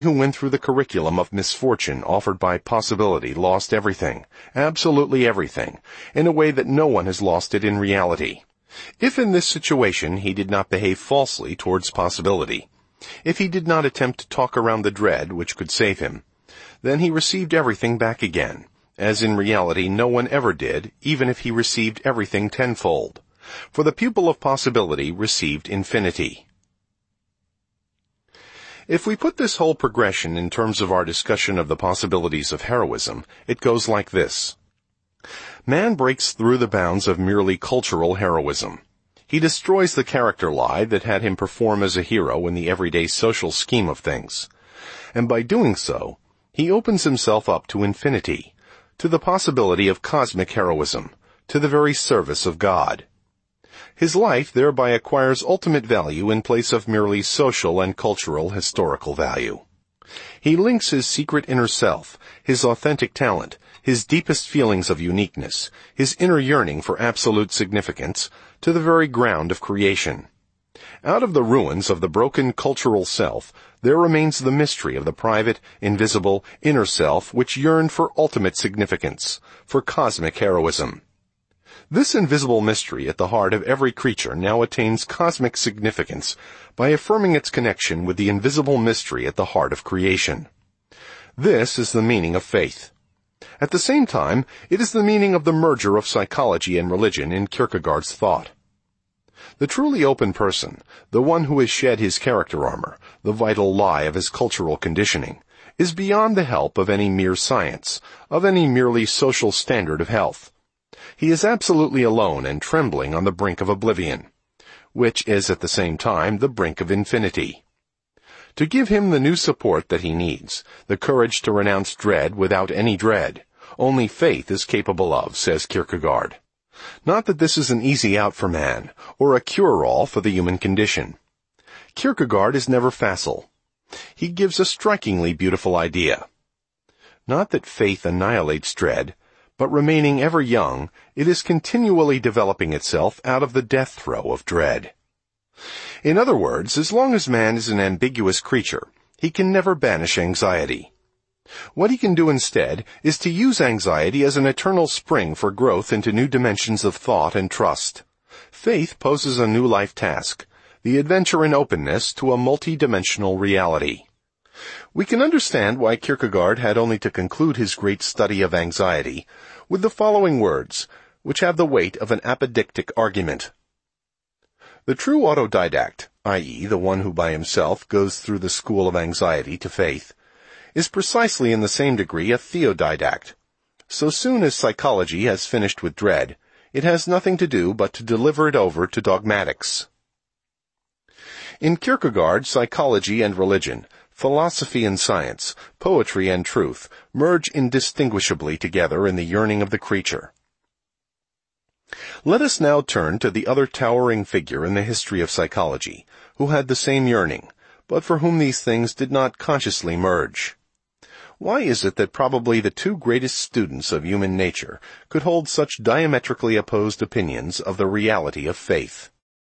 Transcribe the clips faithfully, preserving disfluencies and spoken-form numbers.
who went through the curriculum of misfortune offered by possibility lost everything, absolutely everything, in a way that no one has lost it in reality. If in this situation he did not behave falsely towards possibility, if he did not attempt to talk around the dread which could save him, then he received everything back again, as in reality no one ever did, even if he received everything tenfold. For the pupil of possibility received infinity. If we put this whole progression in terms of our discussion of the possibilities of heroism, it goes like this. Man breaks through the bounds of merely cultural heroism. He destroys the character lie that had him perform as a hero in the everyday social scheme of things. And by doing so, he opens himself up to infinity, to the possibility of cosmic heroism, to the very service of God. His life thereby acquires ultimate value in place of merely social and cultural historical value. He links his secret inner self, his authentic talent, his deepest feelings of uniqueness, his inner yearning for absolute significance, to the very ground of creation. Out of the ruins of the broken cultural self, there remains the mystery of the private, invisible, inner self which yearned for ultimate significance, for cosmic heroism. This invisible mystery at the heart of every creature now attains cosmic significance by affirming its connection with the invisible mystery at the heart of creation. This is the meaning of faith. At the same time, it is the meaning of the merger of psychology and religion in Kierkegaard's thought. The truly open person, the one who has shed his character armor, the vital lie of his cultural conditioning, is beyond the help of any mere science, of any merely social standard of health. He is absolutely alone and trembling on the brink of oblivion, which is at the same time the brink of infinity. To give him the new support that he needs, the courage to renounce dread without any dread, only faith is capable of, says Kierkegaard. Not that this is an easy out for man, or a cure-all for the human condition. Kierkegaard is never facile. He gives a strikingly beautiful idea. Not that faith annihilates dread, but remaining ever young, it is continually developing itself out of the death throe of dread. In other words, as long as man is an ambiguous creature, he can never banish anxiety. What he can do instead is to use anxiety as an eternal spring for growth into new dimensions of thought and trust. Faith poses a new life task, the adventure in openness to a multi-dimensional reality. We can understand why Kierkegaard had only to conclude his great study of anxiety with the following words, which have the weight of an apodictic argument. The true autodidact, that is, the one who by himself goes through the school of anxiety to faith, is precisely in the same degree a theodidact. So soon as psychology has finished with dread, it has nothing to do but to deliver it over to dogmatics. In Kierkegaard, psychology and religion, philosophy and science, poetry and truth, merge indistinguishably together in the yearning of the creature. Let us now turn to the other towering figure in the history of psychology, who had the same yearning, but for whom these things did not consciously merge. Why is it that probably the two greatest students of human nature could hold such diametrically opposed opinions of the reality of faith?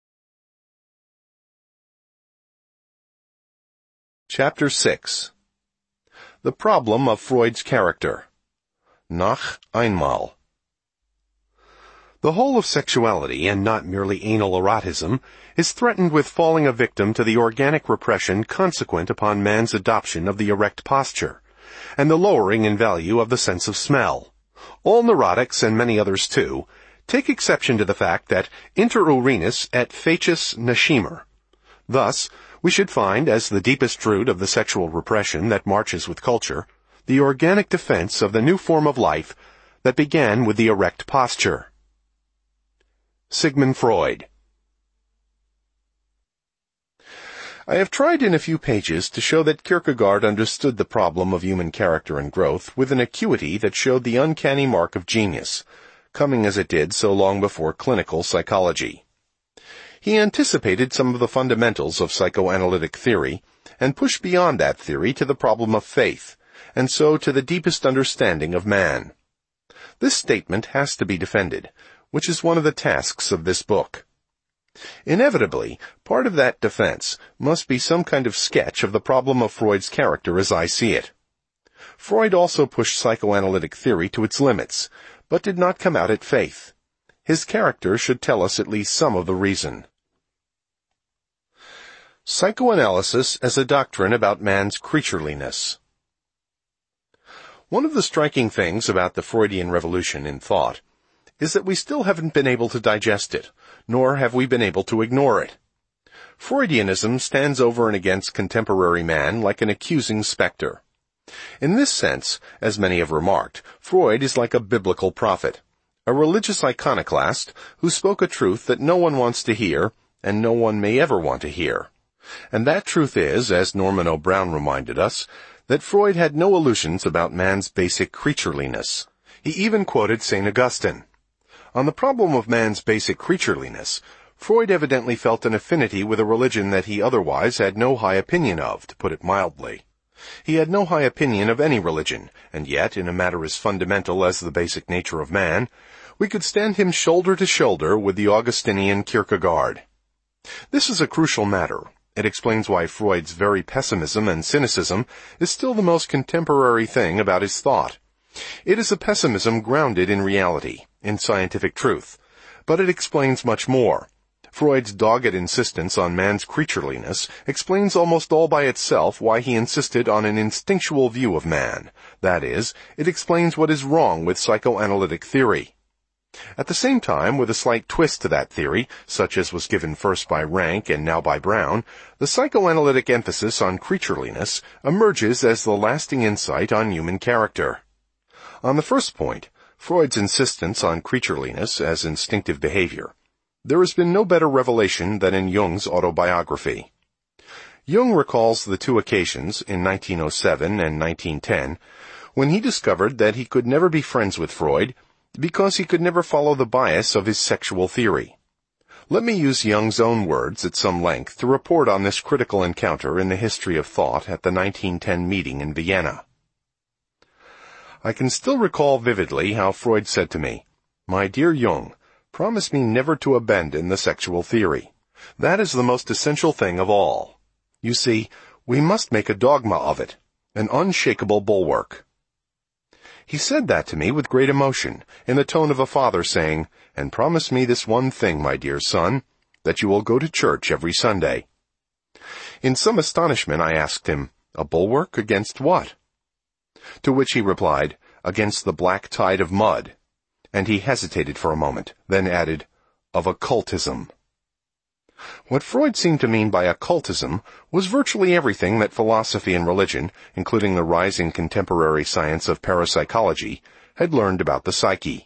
Chapter six. The Problem of Freud's Character. Noch einmal. The whole of sexuality, and not merely anal erotism, is threatened with falling a victim to the organic repression consequent upon man's adoption of the erect posture, and the lowering in value of the sense of smell. All neurotics, and many others too, take exception to the fact that inter urinus et facies nascimer. Thus, we should find, as the deepest root of the sexual repression that marches with culture, the organic defense of the new form of life that began with the erect posture. Sigmund Freud. I have tried in a few pages to show that Kierkegaard understood the problem of human character and growth with an acuity that showed the uncanny mark of genius, coming as it did so long before clinical psychology. He anticipated some of the fundamentals of psychoanalytic theory, and pushed beyond that theory to the problem of faith, and so to the deepest understanding of man. This statement has to be defended, which is one of the tasks of this book. Inevitably, part of that defense must be some kind of sketch of the problem of Freud's character as I see it. Freud also pushed psychoanalytic theory to its limits, but did not come out at faith. His character should tell us at least some of the reason. Psychoanalysis as a doctrine about man's creatureliness. One of the striking things about the Freudian revolution in thought is that we still haven't been able to digest it, nor have we been able to ignore it. Freudianism stands over and against contemporary man like an accusing specter. In this sense, as many have remarked, Freud is like a biblical prophet, a religious iconoclast who spoke a truth that no one wants to hear, and no one may ever want to hear. And that truth is, as Norman O. Brown reminded us, that Freud had no illusions about man's basic creatureliness. He even quoted Saint Augustine. On the problem of man's basic creatureliness, Freud evidently felt an affinity with a religion that he otherwise had no high opinion of, to put it mildly. He had no high opinion of any religion, and yet, in a matter as fundamental as the basic nature of man, we could stand him shoulder to shoulder with the Augustinian Kierkegaard. This is a crucial matter. It explains why Freud's very pessimism and cynicism is still the most contemporary thing about his thought. It is a pessimism grounded in reality, in scientific truth, but it explains much more. Freud's dogged insistence on man's creatureliness explains almost all by itself why he insisted on an instinctual view of man. That is, it explains what is wrong with psychoanalytic theory. At the same time, with a slight twist to that theory, such as was given first by Rank and now by Brown, the psychoanalytic emphasis on creatureliness emerges as the lasting insight on human character. On the first point, Freud's insistence on creatureliness as instinctive behavior, there has been no better revelation than in Jung's autobiography. Jung recalls the two occasions, in nineteen oh seven and nineteen ten, when he discovered that he could never be friends with Freud because he could never follow the bias of his sexual theory. Let me use Jung's own words at some length to report on this critical encounter in the history of thought at the nineteen ten meeting in Vienna. I can still recall vividly how Freud said to me, "My dear Jung, promise me never to abandon the sexual theory. That is the most essential thing of all. You see, we must make a dogma of it, an unshakable bulwark." He said that to me with great emotion, in the tone of a father saying, "And promise me this one thing, my dear son, that you will go to church every Sunday." In some astonishment I asked him, "A bulwark against what?" To which he replied, "Against the black tide of mud." And he hesitated for a moment, then added, "Of occultism." What Freud seemed to mean by occultism was virtually everything that philosophy and religion, including the rising contemporary science of parapsychology, had learned about the psyche.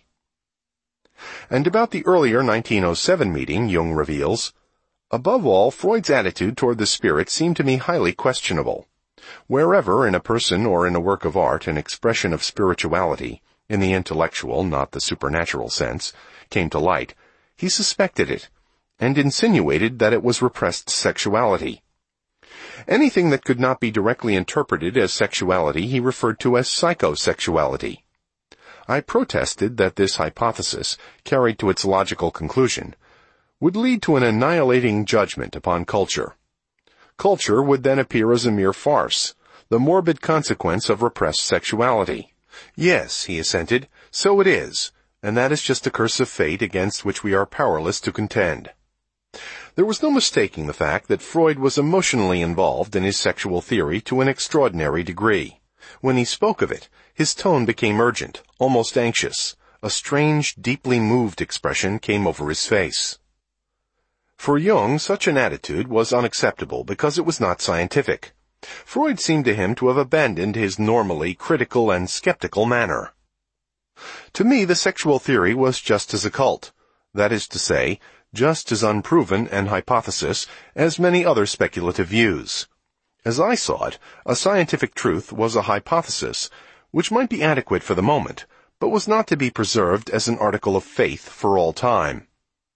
And about the earlier nineteen oh seven meeting, Jung reveals, "Above all, Freud's attitude toward the spirit seemed to me highly questionable. Wherever, in a person or in a work of art, an expression of spirituality, in the intellectual, not the supernatural sense, came to light, he suspected it, and insinuated that it was repressed sexuality. Anything that could not be directly interpreted as sexuality he referred to as psychosexuality. I protested that this hypothesis, carried to its logical conclusion, would lead to an annihilating judgment upon culture. Culture would then appear as a mere farce, the morbid consequence of repressed sexuality. "Yes," he assented, "so it is, and that is just a curse of fate against which we are powerless to contend." There was no mistaking the fact that Freud was emotionally involved in his sexual theory to an extraordinary degree. When he spoke of it, his tone became urgent, almost anxious. A strange, deeply moved expression came over his face. For Jung, such an attitude was unacceptable because it was not scientific. Freud seemed to him to have abandoned his normally critical and skeptical manner. To me, the sexual theory was just as occult, that is to say, just as unproven an hypothesis as many other speculative views. As I saw it, a scientific truth was a hypothesis, which might be adequate for the moment, but was not to be preserved as an article of faith for all time.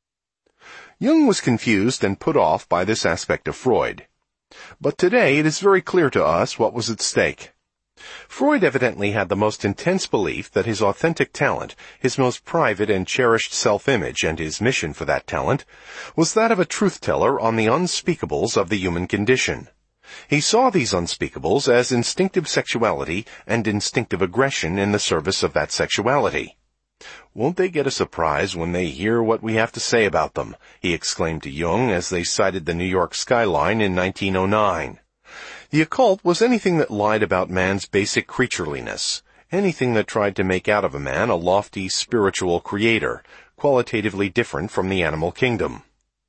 Jung was confused and put off by this aspect of Freud. But today it is very clear to us what was at stake. Freud evidently had the most intense belief that his authentic talent, his most private and cherished self-image, and his mission for that talent, was that of a truth-teller on the unspeakables of the human condition. He saw these unspeakables as instinctive sexuality and instinctive aggression in the service of that sexuality. "Won't they get a surprise when they hear what we have to say about them?" he exclaimed to Jung as they sighted the New York skyline in nineteen oh nine. The occult was anything that lied about man's basic creatureliness, anything that tried to make out of a man a lofty spiritual creator, qualitatively different from the animal kingdom.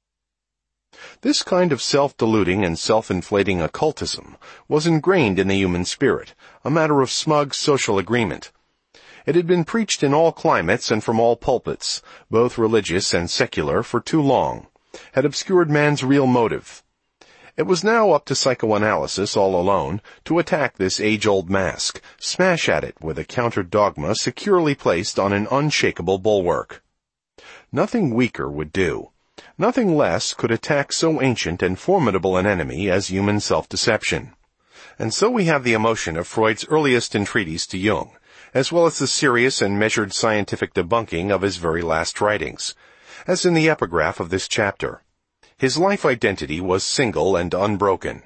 This kind of self-deluding and self-inflating occultism was ingrained in the human spirit, a matter of smug social agreement. It had been preached in all climates and from all pulpits, both religious and secular, for too long, had obscured man's real motive. It was now up to psychoanalysis all alone to attack this age-old mask, smash at it with a counter-dogma securely placed on an unshakable bulwark. Nothing weaker would do. Nothing less could attack so ancient and formidable an enemy as human self-deception. And so we have the emotion of Freud's earliest entreaties to Jung, as well as the serious and measured scientific debunking of his very last writings, as in the epigraph of this chapter. His life identity was single and unbroken.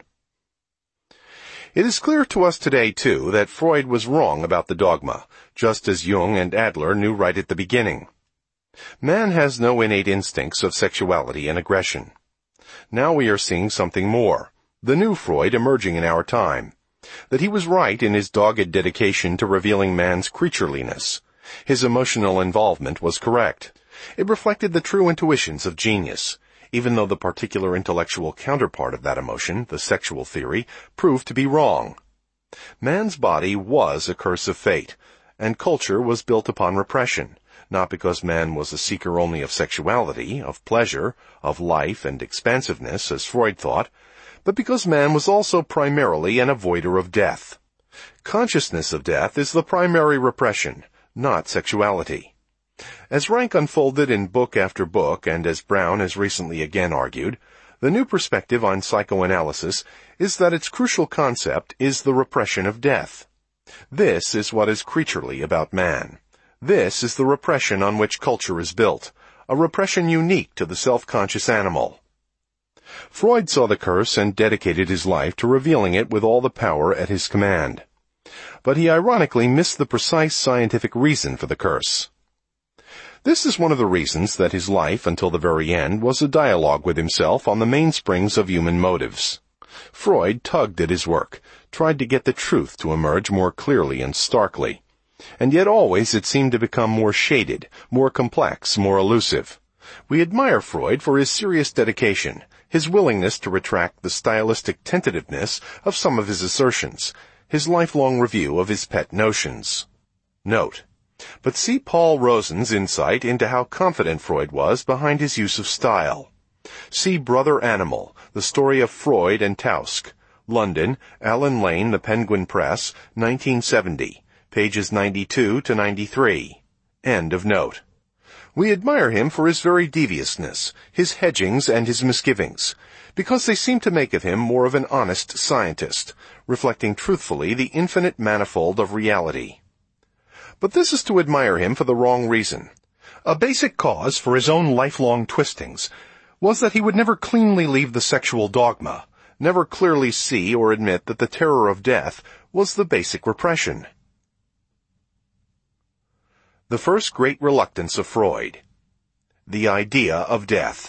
It is clear to us today, too, that Freud was wrong about the dogma, just as Jung and Adler knew right at the beginning. Man has no innate instincts of sexuality and aggression. Now we are seeing something more, the new Freud emerging in our time. That he was right in his dogged dedication to revealing man's creatureliness. His emotional involvement was correct. It reflected the true intuitions of genius, even though the particular intellectual counterpart of that emotion, the sexual theory, proved to be wrong. Man's body was a curse of fate, and culture was built upon repression, not because man was a seeker only of sexuality, of pleasure, of life and expansiveness, as Freud thought, but because man was also primarily an avoider of death. Consciousness of death is the primary repression, not sexuality. As Rank unfolded in book after book, and as Brown has recently again argued, the new perspective on psychoanalysis is that its crucial concept is the repression of death. This is what is creaturely about man. This is the repression on which culture is built, a repression unique to the self-conscious animal. Freud saw the curse and dedicated his life to revealing it with all the power at his command. But he ironically missed the precise scientific reason for the curse. This is one of the reasons that his life, until the very end, was a dialogue with himself on the mainsprings of human motives. Freud tugged at his work, tried to get the truth to emerge more clearly and starkly. And yet always it seemed to become more shaded, more complex, more elusive. We admire Freud for his serious dedication, his willingness to retract the stylistic tentativeness of some of his assertions, his lifelong review of his pet notions. Note: but see Paul Rosen's insight into how confident Freud was behind his use of style. See Brother Animal, The Story of Freud and Tausk, London, Allen Lane, The Penguin Press, nineteen seventy, pages ninety-two to ninety-three. End of note. We admire him for his very deviousness, his hedgings and his misgivings, because they seem to make of him more of an honest scientist, reflecting truthfully the infinite manifold of reality. But this is to admire him for the wrong reason. A basic cause for his own lifelong twistings was that he would never cleanly leave the sexual dogma, never clearly see or admit that the terror of death was the basic repression. The first great reluctance of Freud. The idea of death.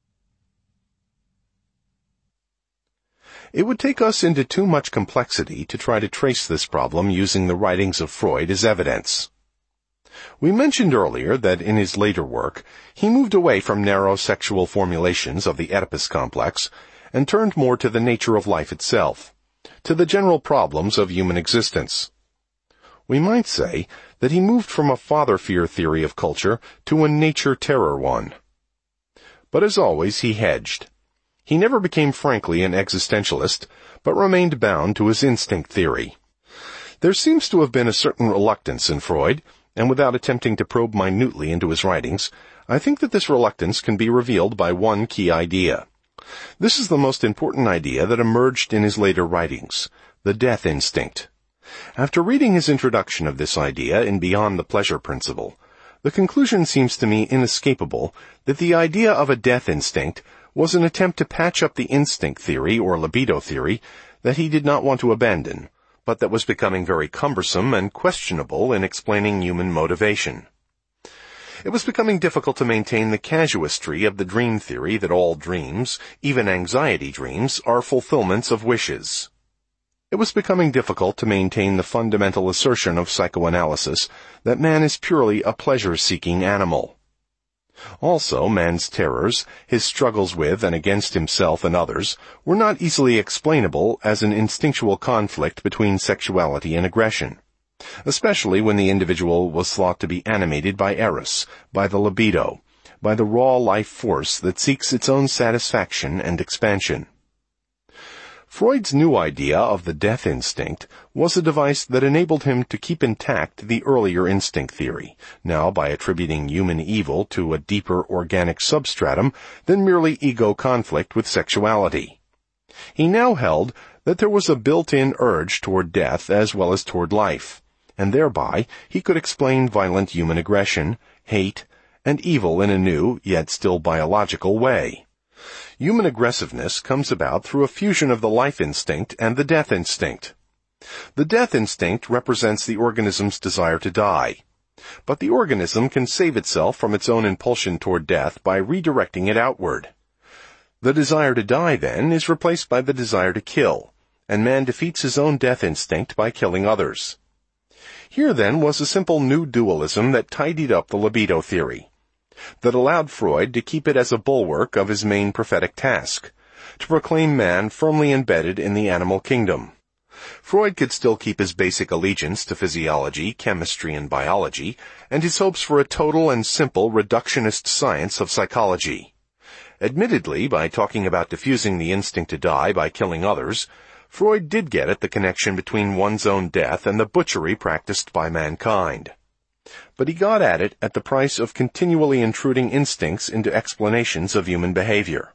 It would take us into too much complexity to try to trace this problem using the writings of Freud as evidence. We mentioned earlier that in his later work, he moved away from narrow sexual formulations of the Oedipus complex and turned more to the nature of life itself, to the general problems of human existence. We might say that he moved from a father-fear theory of culture to a nature-terror one. But as always, he hedged. He never became frankly an existentialist, but remained bound to his instinct theory. There seems to have been a certain reluctance in Freud, and without attempting to probe minutely into his writings, I think that this reluctance can be revealed by one key idea. This is the most important idea that emerged in his later writings, the death instinct. After reading his introduction of this idea in Beyond the Pleasure Principle, the conclusion seems to me inescapable that the idea of a death instinct was an attempt to patch up the instinct theory or libido theory that he did not want to abandon, but that was becoming very cumbersome and questionable in explaining human motivation. It was becoming difficult to maintain the casuistry of the dream theory that all dreams, even anxiety dreams, are fulfillments of wishes. It was becoming difficult to maintain the fundamental assertion of psychoanalysis that man is purely a pleasure-seeking animal. Also, man's terrors, his struggles with and against himself and others, were not easily explainable as an instinctual conflict between sexuality and aggression, especially when the individual was thought to be animated by eros, by the libido, by the raw life force that seeks its own satisfaction and expansion. Freud's new idea of the death instinct was a device that enabled him to keep intact the earlier instinct theory, now by attributing human evil to a deeper organic substratum than merely ego conflict with sexuality. He now held that there was a built-in urge toward death as well as toward life, and thereby he could explain violent human aggression, hate, and evil in a new, yet still biological way. Human aggressiveness comes about through a fusion of the life instinct and the death instinct. The death instinct represents the organism's desire to die, but the organism can save itself from its own impulsion toward death by redirecting it outward. The desire to die, then, is replaced by the desire to kill, and man defeats his own death instinct by killing others. Here, then, was a simple new dualism that tidied up the libido theory, that allowed Freud to keep it as a bulwark of his main prophetic task, to proclaim man firmly embedded in the animal kingdom. Freud could still keep his basic allegiance to physiology, chemistry, and biology, and his hopes for a total and simple reductionist science of psychology. Admittedly, by talking about diffusing the instinct to die by killing others, Freud did get at the connection between one's own death and the butchery practiced by mankind. But he got at it at the price of continually intruding instincts into explanations of human behavior.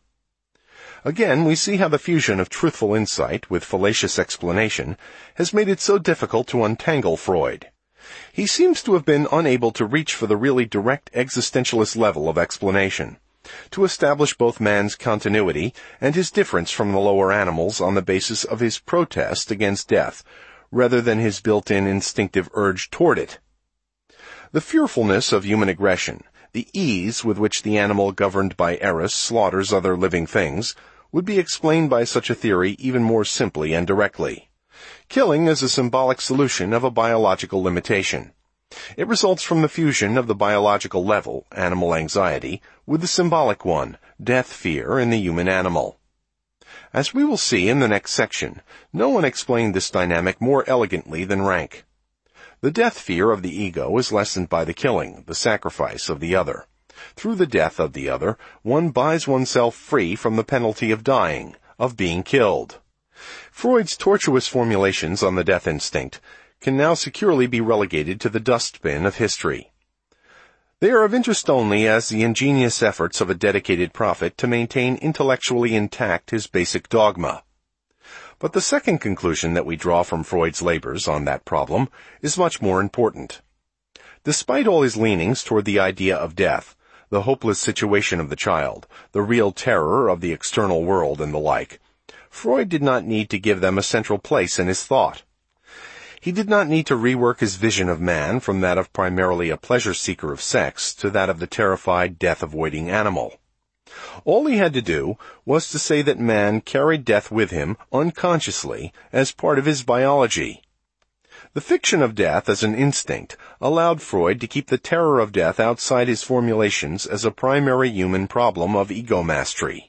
Again, we see how the fusion of truthful insight with fallacious explanation has made it so difficult to untangle Freud. He seems to have been unable to reach for the really direct existentialist level of explanation, to establish both man's continuity and his difference from the lower animals on the basis of his protest against death, rather than his built-in instinctive urge toward it. The fearfulness of human aggression, the ease with which the animal governed by eros slaughters other living things, would be explained by such a theory even more simply and directly. Killing is a symbolic solution of a biological limitation. It results from the fusion of the biological level, animal anxiety, with the symbolic one, death fear, in the human animal. As we will see in the next section, no one explained this dynamic more elegantly than Rank. The death fear of the ego is lessened by the killing, the sacrifice of the other. Through the death of the other, one buys oneself free from the penalty of dying, of being killed. Freud's tortuous formulations on the death instinct can now securely be relegated to the dustbin of history. They are of interest only as the ingenious efforts of a dedicated prophet to maintain intellectually intact his basic dogma. But the second conclusion that we draw from Freud's labors on that problem is much more important. Despite all his leanings toward the idea of death, the hopeless situation of the child, the real terror of the external world, and the like, Freud did not need to give them a central place in his thought. He did not need to rework his vision of man from that of primarily a pleasure seeker of sex to that of the terrified, death-avoiding animal. All he had to do was to say that man carried death with him unconsciously as part of his biology. The fiction of death as an instinct allowed Freud to keep the terror of death outside his formulations as a primary human problem of ego mastery.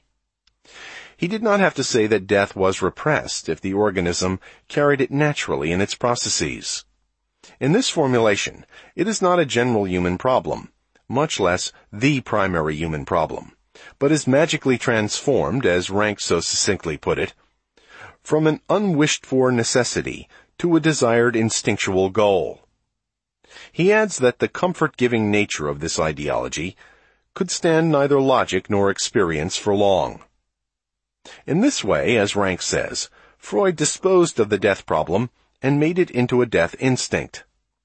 He did not have to say that death was repressed if the organism carried it naturally in its processes. In this formulation, it is not a general human problem, much less the primary human problem, but is magically transformed, as Rank so succinctly put it, from an unwished-for necessity to a desired instinctual goal. He adds that the comfort-giving nature of this ideology could stand neither logic nor experience for long. In this way, as Rank says, Freud disposed of the death problem and made it into a death instinct.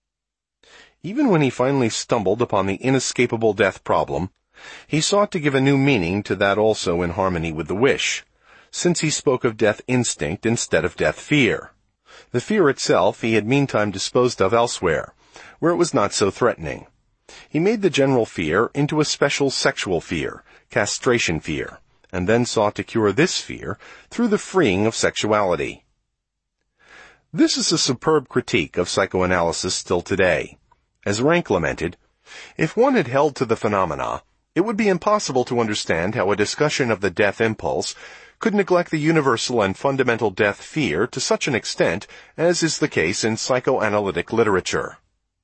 Even when he finally stumbled upon the inescapable death problem, he sought to give a new meaning to that also in harmony with the wish, since he spoke of death instinct instead of death fear. The fear itself he had meantime disposed of elsewhere, where it was not so threatening. He made the general fear into a special sexual fear, castration fear, and then sought to cure this fear through the freeing of sexuality. This is a superb critique of psychoanalysis still today. As Rank lamented, if one had held to the phenomena, it would be impossible to understand how a discussion of the death impulse could neglect the universal and fundamental death fear to such an extent as is the case in psychoanalytic literature.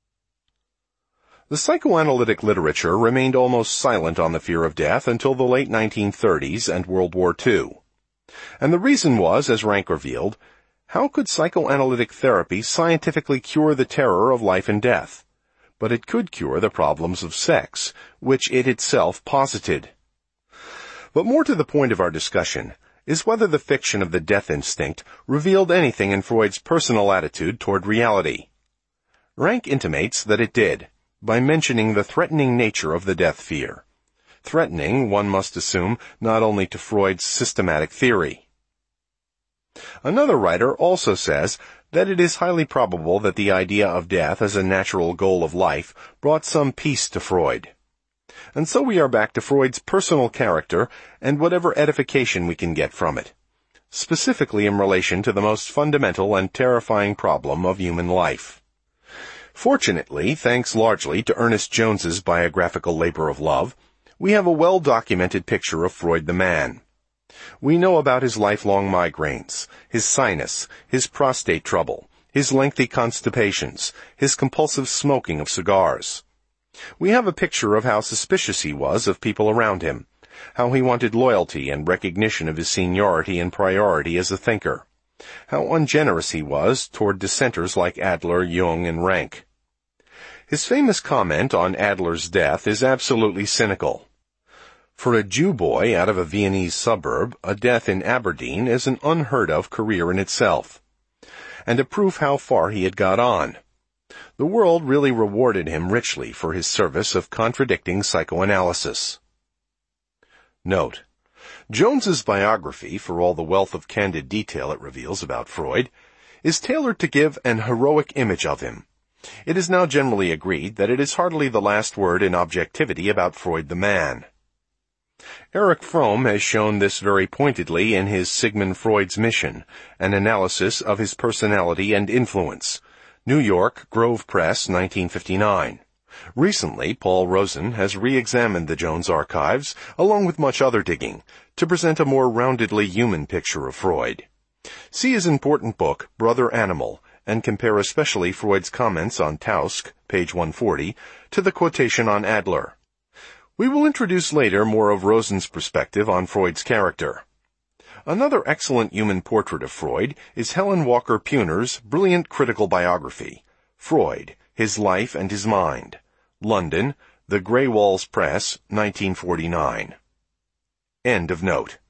The psychoanalytic literature remained almost silent on the fear of death until the late nineteen thirties and World War Two. And the reason was, as Rank revealed, how could psychoanalytic therapy scientifically cure the terror of life and death? But it could cure the problems of sex, which it itself posited. But more to the point of our discussion is whether the fiction of the death instinct revealed anything in Freud's personal attitude toward reality. Rank intimates that it did, by mentioning the threatening nature of the death fear. Threatening, one must assume, not only to Freud's systematic theory. Another writer also says that it is highly probable that the idea of death as a natural goal of life brought some peace to Freud. And so we are back to Freud's personal character and whatever edification we can get from it, specifically in relation to the most fundamental and terrifying problem of human life. Fortunately, thanks largely to Ernest Jones's biographical labor of love, we have a well-documented picture of Freud the man. We know about his lifelong migraines, his sinus, his prostate trouble, his lengthy constipations, his compulsive smoking of cigars. We have a picture of how suspicious he was of people around him, how he wanted loyalty and recognition of his seniority and priority as a thinker, how ungenerous he was toward dissenters like Adler, Jung, and Rank. His famous comment on Adler's death is absolutely cynical. For a Jew boy out of a Viennese suburb, a death in Aberdeen is an unheard-of career in itself, and a proof how far he had got on. The world really rewarded him richly for his service of contradicting psychoanalysis. Note: Jones's biography, for all the wealth of candid detail it reveals about Freud, is tailored to give an heroic image of him. It is now generally agreed that it is hardly the last word in objectivity about Freud the man. Erich Fromm has shown this very pointedly in his Sigmund Freud's Mission, an analysis of his personality and influence. New York, Grove Press, nineteen fifty-nine. Recently, Paul Rosen has re-examined the Jones archives, along with much other digging, to present a more roundedly human picture of Freud. See his important book, Brother Animal, and compare especially Freud's comments on Tausk, page one forty, to the quotation on Adler. We will introduce later more of Rosen's perspective on Freud's character. Another excellent human portrait of Freud is Helen Walker Puner's brilliant critical biography, Freud, His Life and His Mind. London, The Grey Walls Press, nineteen forty-nine. End of note.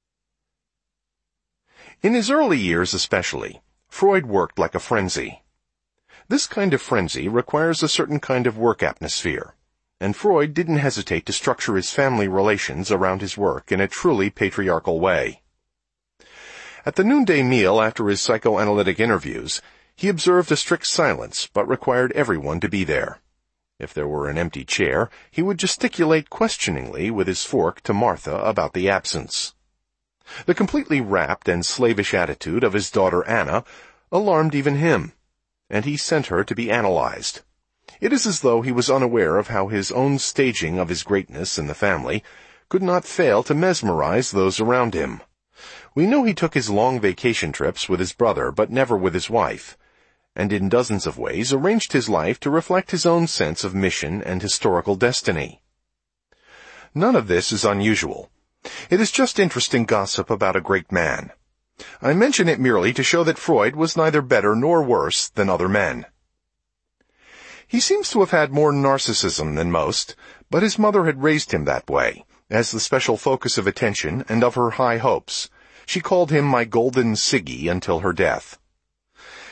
In his early years especially, Freud worked like a frenzy. This kind of frenzy requires a certain kind of work atmosphere, and Freud didn't hesitate to structure his family relations around his work in a truly patriarchal way. At the noonday meal after his psychoanalytic interviews, he observed a strict silence but required everyone to be there. If there were an empty chair, he would gesticulate questioningly with his fork to Martha about the absence. The completely rapt and slavish attitude of his daughter Anna alarmed even him, and he sent her to be analyzed. It is as though he was unaware of how his own staging of his greatness in the family could not fail to mesmerize those around him. We know he took his long vacation trips with his brother, but never with his wife, and in dozens of ways arranged his life to reflect his own sense of mission and historical destiny. None of this is unusual. It is just interesting gossip about a great man. I mention it merely to show that Freud was neither better nor worse than other men. He seems to have had more narcissism than most, but his mother had raised him that way, as the special focus of attention and of her high hopes. She called him my golden Siggy until her death.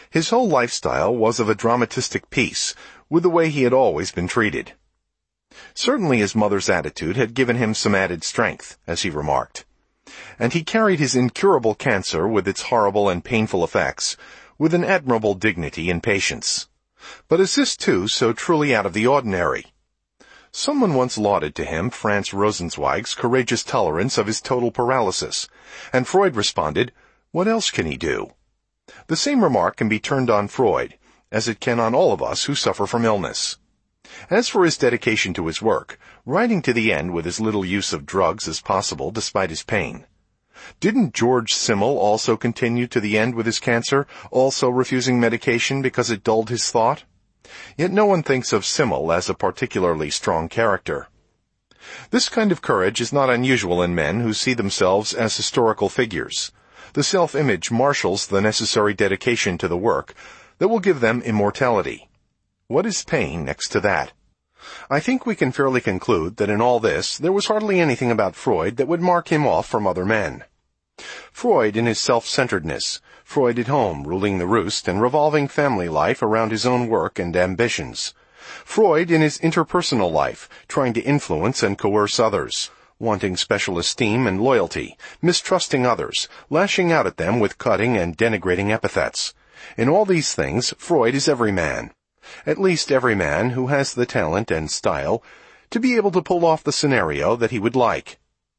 His whole lifestyle was of a dramatistic piece with the way he had always been treated. Certainly his mother's attitude had given him some added strength, as he remarked, and he carried his incurable cancer with its horrible and painful effects with an admirable dignity and patience. But is this, too, so truly out of the ordinary? Someone once lauded to him Franz Rosenzweig's courageous tolerance of his total paralysis, and Freud responded, "What else can he do?" The same remark can be turned on Freud, as it can on all of us who suffer from illness. As for his dedication to his work, riding to the end with as little use of drugs as possible despite his pain, didn't George Simmel also continue to the end with his cancer, also refusing medication because it dulled his thought? Yet no one thinks of Simmel as a particularly strong character. This kind of courage is not unusual in men who see themselves as historical figures. The self-image marshals the necessary dedication to the work that will give them immortality. What is pain next to that? I think we can fairly conclude that in all this there was hardly anything about Freud that would mark him off from other men. Freud in his self-centeredness, Freud at home ruling the roost and revolving family life around his own work and ambitions. Freud in his interpersonal life, trying to influence and coerce others, wanting special esteem and loyalty, mistrusting others, lashing out at them with cutting and denigrating epithets. In all these things, Freud is every man. At least every man who has the talent and style to be able to pull off the scenario that he would like.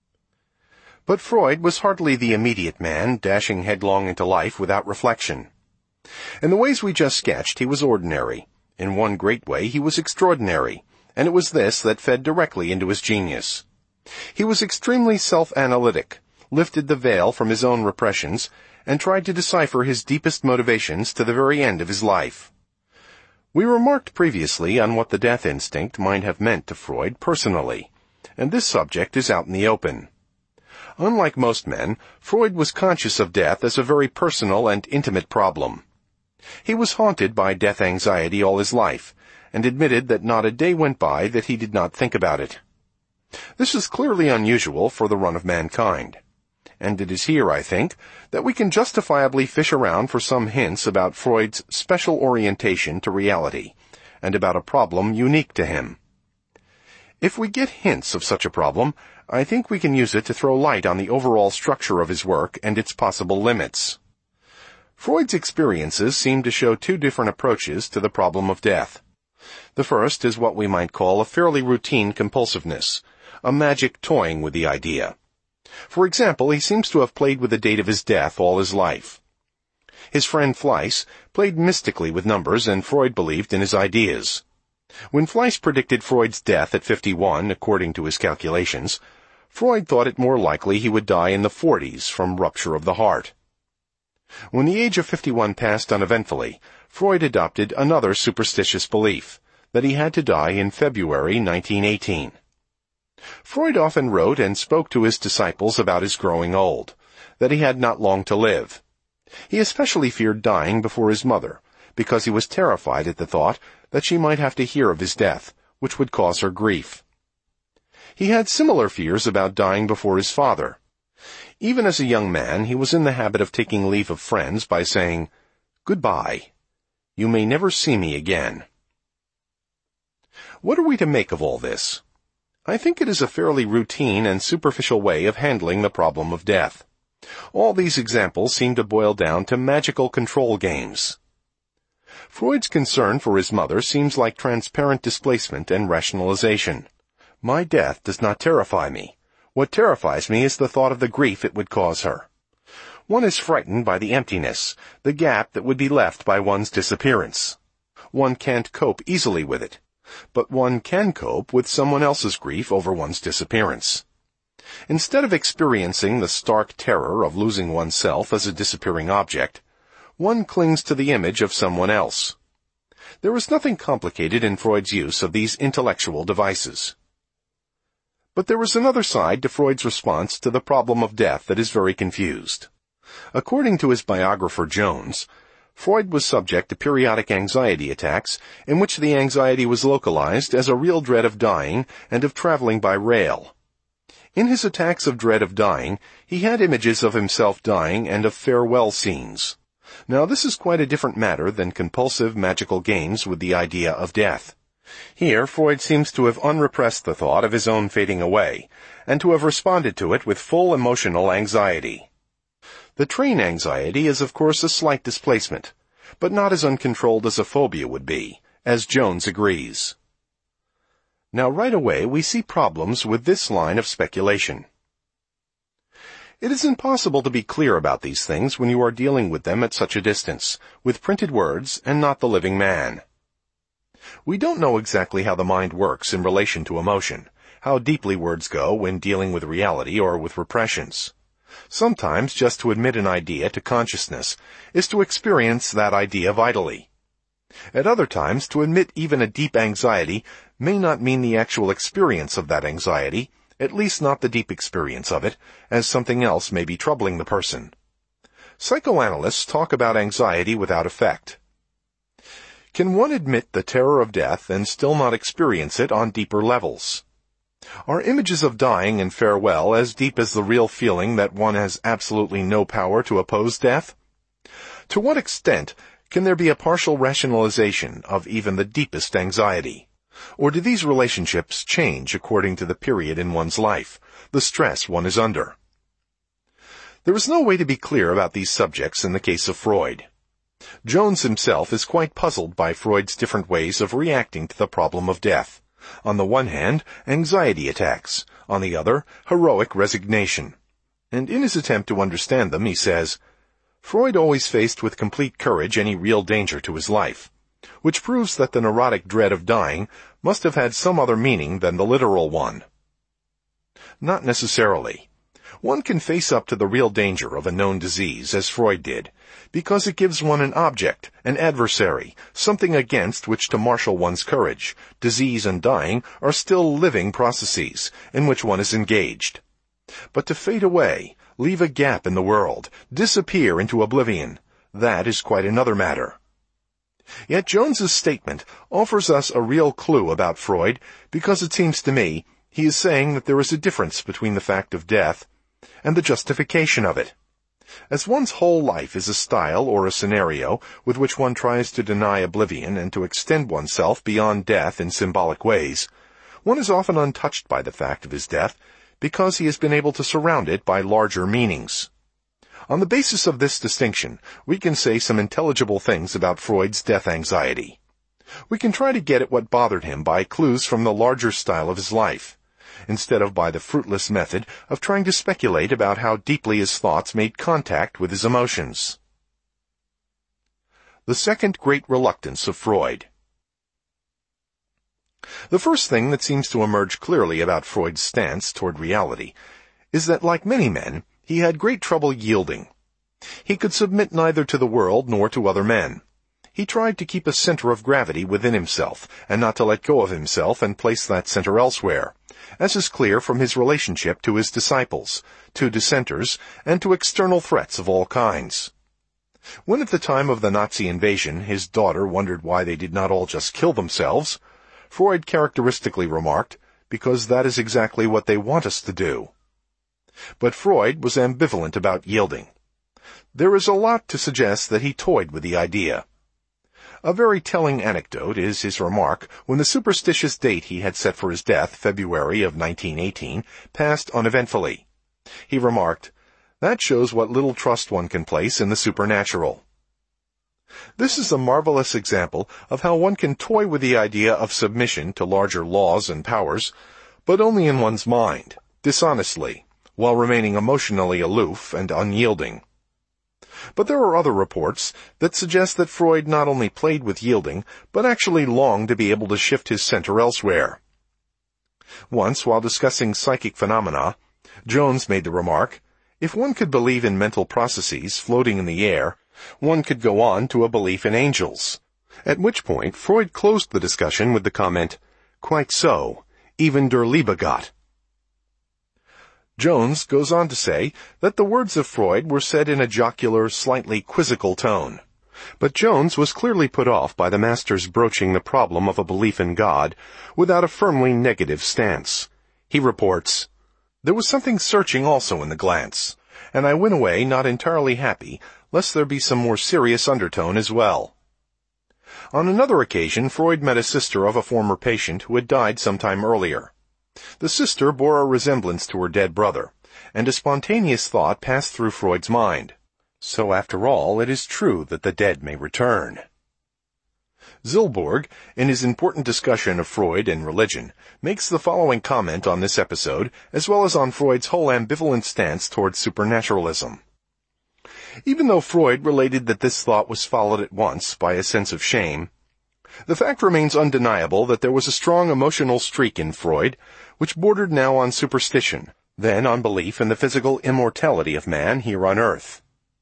But Freud was hardly the immediate man, dashing headlong into life without reflection. In the ways we just sketched, he was ordinary. In one great way, he was extraordinary, and it was this that fed directly into his genius. He was extremely self-analytic, lifted the veil from his own repressions, and tried to decipher his deepest motivations to the very end of his life. We remarked previously on what the death instinct might have meant to Freud personally, and this subject is out in the open. Unlike most men, Freud was conscious of death as a very personal and intimate problem. He was haunted by death anxiety all his life, and admitted that not a day went by that he did not think about it. This is clearly unusual for the run of mankind, and it is here, I think, that we can justifiably fish around for some hints about Freud's special orientation to reality, and about a problem unique to him. If we get hints of such a problem, I think we can use it to throw light on the overall structure of his work and its possible limits. Freud's experiences seem to show two different approaches to the problem of death. The first is what we might call a fairly routine compulsiveness, a magic toying with the idea. For example, he seems to have played with the date of his death all his life. His friend Fleiss played mystically with numbers, and Freud believed in his ideas. When Fleiss predicted Freud's death at fifty-one, according to his calculations, Freud thought it more likely he would die in the forties from rupture of the heart. When the age of fifty-one passed uneventfully, Freud adopted another superstitious belief, that he had to die in February nineteen eighteen. Freud often wrote and spoke to his disciples about his growing old, that he had not long to live. He especially feared dying before his mother, because he was terrified at the thought that she might have to hear of his death, which would cause her grief. He had similar fears about dying before his father. Even as a young man, he was in the habit of taking leave of friends by saying, "Goodbye. You may never see me again." What are we to make of all this? I think it is a fairly routine and superficial way of handling the problem of death. All these examples seem to boil down to magical control games. Freud's concern for his mother seems like transparent displacement and rationalization. My death does not terrify me. What terrifies me is the thought of the grief it would cause her. One is frightened by the emptiness, the gap that would be left by one's disappearance. One can't cope easily with it, but one can cope with someone else's grief over one's disappearance. Instead of experiencing the stark terror of losing oneself as a disappearing object, one clings to the image of someone else. There is nothing complicated in Freud's use of these intellectual devices. But there is another side to Freud's response to the problem of death that is very confused. According to his biographer Jones, Freud was subject to periodic anxiety attacks in which the anxiety was localized as a real dread of dying and of traveling by rail. In his attacks of dread of dying, he had images of himself dying and of farewell scenes. Now, this is quite a different matter than compulsive magical games with the idea of death. Here, Freud seems to have unrepressed the thought of his own fading away, and to have responded to it with full emotional anxiety. The train anxiety is, of course, a slight displacement, but not as uncontrolled as a phobia would be, as Jones agrees. Now, right away, we see problems with this line of speculation. It is impossible to be clear about these things when you are dealing with them at such a distance, with printed words and not the living man. We don't know exactly how the mind works in relation to emotion, how deeply words go when dealing with reality or with repressions. Sometimes just to admit an idea to consciousness is to experience that idea vitally. At other times, to admit even a deep anxiety may not mean the actual experience of that anxiety, at least not the deep experience of it, as something else may be troubling the person. Psychoanalysts talk about anxiety without effect. Can one admit the terror of death and still not experience it on deeper levels? Are images of dying and farewell as deep as the real feeling that one has absolutely no power to oppose death? To what extent can there be a partial rationalization of even the deepest anxiety? Or do these relationships change according to the period in one's life, the stress one is under? There is no way to be clear about these subjects in the case of Freud. Jones himself is quite puzzled by Freud's different ways of reacting to the problem of death. On the one hand, anxiety attacks. On the other, heroic resignation. And in his attempt to understand them, he says, Freud always faced with complete courage any real danger to his life, which proves that the neurotic dread of dying must have had some other meaning than the literal one. Not necessarily. One can face up to the real danger of a known disease, as Freud did, because it gives one an object, an adversary, something against which to marshal one's courage. Disease and dying are still living processes in which one is engaged. But to fade away, leave a gap in the world, disappear into oblivion, that is quite another matter. Yet Jones's statement offers us a real clue about Freud, because it seems to me he is saying that there is a difference between the fact of death and the justification of it. As one's whole life is a style or a scenario with which one tries to deny oblivion and to extend oneself beyond death in symbolic ways, one is often untouched by the fact of his death because he has been able to surround it by larger meanings. On the basis of this distinction, we can say some intelligible things about Freud's death anxiety. We can try to get at what bothered him by clues from the larger style of his life, instead of by the fruitless method of trying to speculate about how deeply his thoughts made contact with his emotions. The second great reluctance of Freud. The first thing that seems to emerge clearly about Freud's stance toward reality is that, like many men, he had great trouble yielding. He could submit neither to the world nor to other men. He tried to keep a center of gravity within himself, and not to let go of himself and place that center elsewhere, as is clear from his relationship to his disciples, to dissenters, and to external threats of all kinds. When at the time of the Nazi invasion his daughter wondered why they did not all just kill themselves, Freud characteristically remarked, "Because that is exactly what they want us to do." But Freud was ambivalent about yielding. There is a lot to suggest that he toyed with the idea. A very telling anecdote is his remark when the superstitious date he had set for his death, February of nineteen eighteen, passed uneventfully. He remarked, "That shows what little trust one can place in the supernatural." This is a marvelous example of how one can toy with the idea of submission to larger laws and powers, but only in one's mind, dishonestly, while remaining emotionally aloof and unyielding. But there are other reports that suggest that Freud not only played with yielding, but actually longed to be able to shift his center elsewhere. Once, while discussing psychic phenomena, Jones made the remark, "If one could believe in mental processes floating in the air, one could go on to a belief in angels." At which point Freud closed the discussion with the comment, "Quite so, even der liebe Gott." Jones goes on to say that the words of Freud were said in a jocular, slightly quizzical tone. But Jones was clearly put off by the master's broaching the problem of a belief in God without a firmly negative stance. He reports, "There was something searching also in the glance, and I went away not entirely happy, lest there be some more serious undertone as well. On another occasion, Freud met a sister of a former patient who had died some time earlier. The sister bore a resemblance to her dead brother, and a spontaneous thought passed through Freud's mind. So after all, it is true that the dead may return. Zilberg, in his important discussion of Freud and religion, makes the following comment on this episode, as well as on Freud's whole ambivalent stance towards supernaturalism. Even though Freud related that this thought was followed at once by a sense of shame, the fact remains undeniable that there was a strong emotional streak in Freud, which bordered now on superstition, then on belief in the physical immortality of man here on earth.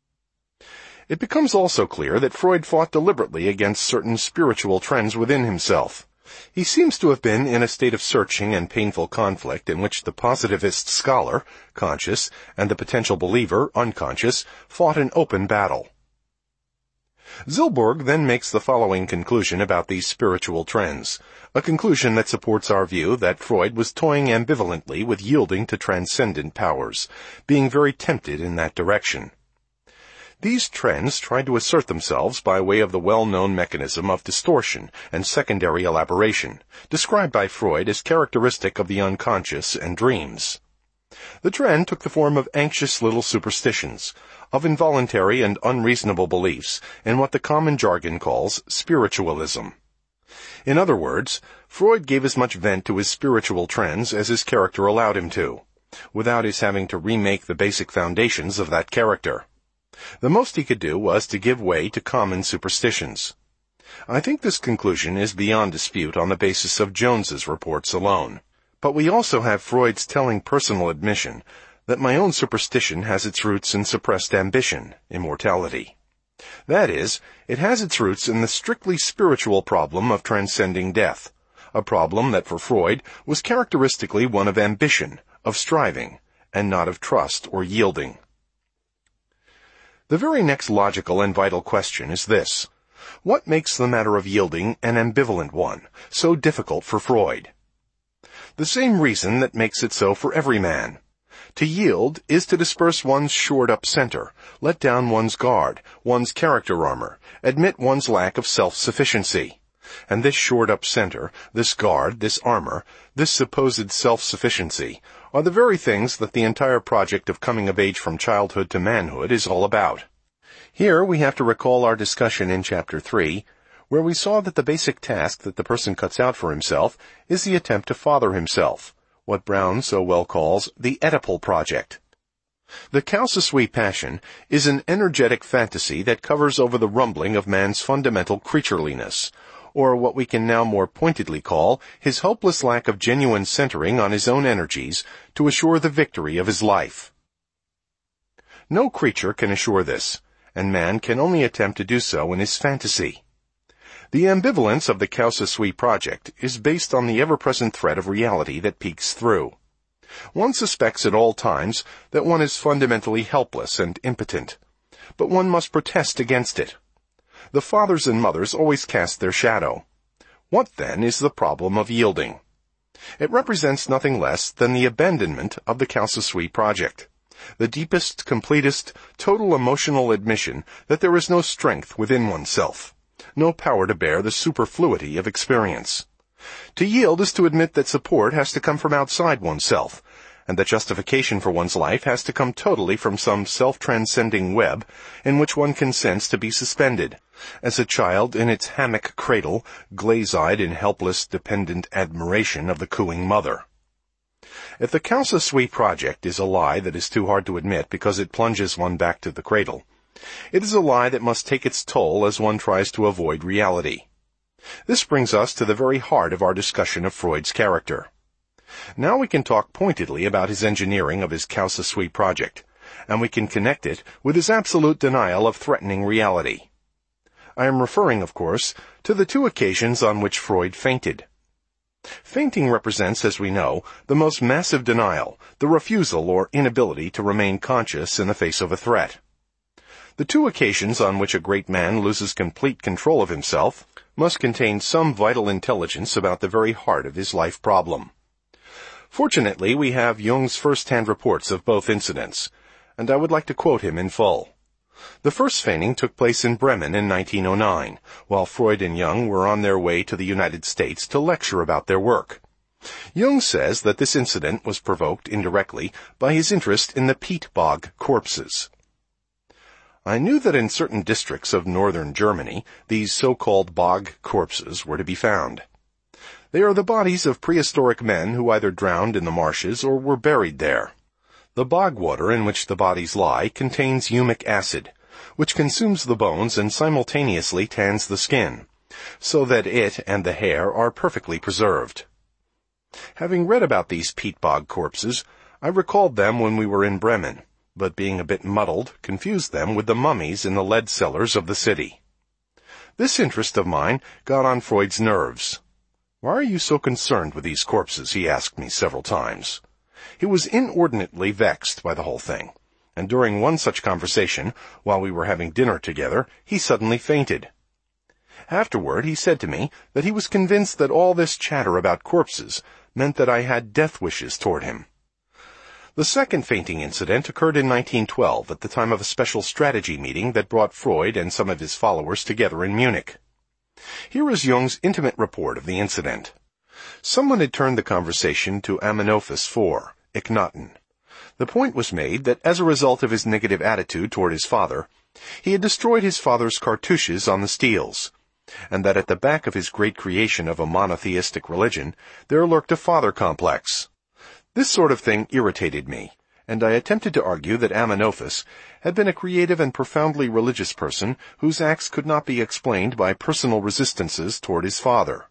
It becomes also clear that Freud fought deliberately against certain spiritual trends within himself. He seems to have been in a state of searching and painful conflict in which the positivist scholar, conscious, and the potential believer, unconscious, fought an open battle. Zilberg then makes the following conclusion about these spiritual trends, a conclusion that supports our view that Freud was toying ambivalently with yielding to transcendent powers, being very tempted in that direction. These trends tried to assert themselves by way of the well-known mechanism of distortion and secondary elaboration, described by Freud as characteristic of the unconscious and dreams. The trend took the form of anxious little superstitions, of involuntary and unreasonable beliefs in what the common jargon calls spiritualism. In other words, Freud gave as much vent to his spiritual trends as his character allowed him to, without his having to remake the basic foundations of that character. The most he could do was to give way to common superstitions. I think this conclusion is beyond dispute on the basis of Jones's reports alone. But we also have Freud's telling personal admission that my own superstition has its roots in suppressed ambition, immortality. That is, it has its roots in the strictly spiritual problem of transcending death, a problem that for Freud was characteristically one of ambition, of striving, and not of trust or yielding. The very next logical and vital question is this: what makes the matter of yielding an ambivalent one, so difficult for Freud? The same reason that makes it so for every man. To yield is to disperse one's shored-up center, let down one's guard, one's character armor, admit one's lack of self-sufficiency. And this shored-up center, this guard, this armor, this supposed self-sufficiency, are the very things that the entire project of coming of age from childhood to manhood is all about. Here we have to recall our discussion in Chapter three, where we saw that the basic task that the person cuts out for himself is the attempt to father himself, what Brown so well calls the Oedipal project. The Causasui passion is an energetic fantasy that covers over the rumbling of man's fundamental creatureliness, or what we can now more pointedly call his hopeless lack of genuine centering on his own energies to assure the victory of his life. No creature can assure this, and man can only attempt to do so in his fantasy. The ambivalence of the Causasui project is based on the ever-present threat of reality that peeks through. One suspects at all times that one is fundamentally helpless and impotent, but one must protest against it. The fathers and mothers always cast their shadow. What, then, is the problem of yielding? It represents nothing less than the abandonment of the Causasui project, the deepest, completest, total emotional admission that there is no strength within oneself, no power to bear the superfluity of experience. To yield is to admit that support has to come from outside oneself, and that justification for one's life has to come totally from some self-transcending web in which one consents to be suspended, as a child in its hammock cradle, glaze-eyed in helpless, dependent admiration of the cooing mother. If the Causasui project is a lie that is too hard to admit because it plunges one back to the cradle, it is a lie that must take its toll as one tries to avoid reality. This brings us to the very heart of our discussion of Freud's character. Now we can talk pointedly about his engineering of his Causasui project, and we can connect it with his absolute denial of threatening reality. I am referring, of course, to the two occasions on which Freud fainted. Fainting represents, as we know, the most massive denial, the refusal or inability to remain conscious in the face of a threat. The two occasions on which a great man loses complete control of himself must contain some vital intelligence about the very heart of his life problem. Fortunately, we have Jung's first-hand reports of both incidents, and I would like to quote him in full. The first fainting took place in Bremen in nineteen oh nine, while Freud and Jung were on their way to the United States to lecture about their work. Jung says that this incident was provoked indirectly by his interest in the peat bog corpses. I knew that in certain districts of northern Germany, these so-called bog corpses were to be found. They are the bodies of prehistoric men who either drowned in the marshes or were buried there. The bog water in which the bodies lie contains humic acid, which consumes the bones and simultaneously tans the skin, so that it and the hair are perfectly preserved. Having read about these peat bog corpses, I recalled them when we were in Bremen, but being a bit muddled, confused them with the mummies in the lead cellars of the city. This interest of mine got on Freud's nerves. "Why are you so concerned with these corpses?" he asked me several times. He was inordinately vexed by the whole thing, and during one such conversation, while we were having dinner together, he suddenly fainted. Afterward, he said to me that he was convinced that all this chatter about corpses meant that I had death wishes toward him. The second fainting incident occurred in nineteen twelve at the time of a special strategy meeting that brought Freud and some of his followers together in Munich. Here is Jung's intimate report of the incident. Someone had turned the conversation to Amenophis four, Akhenaten. The point was made that as a result of his negative attitude toward his father, he had destroyed his father's cartouches on the steels, and that at the back of his great creation of a monotheistic religion, there lurked a father complex. This sort of thing irritated me, and I attempted to argue that Amenophis had been a creative and profoundly religious person whose acts could not be explained by personal resistances toward his father.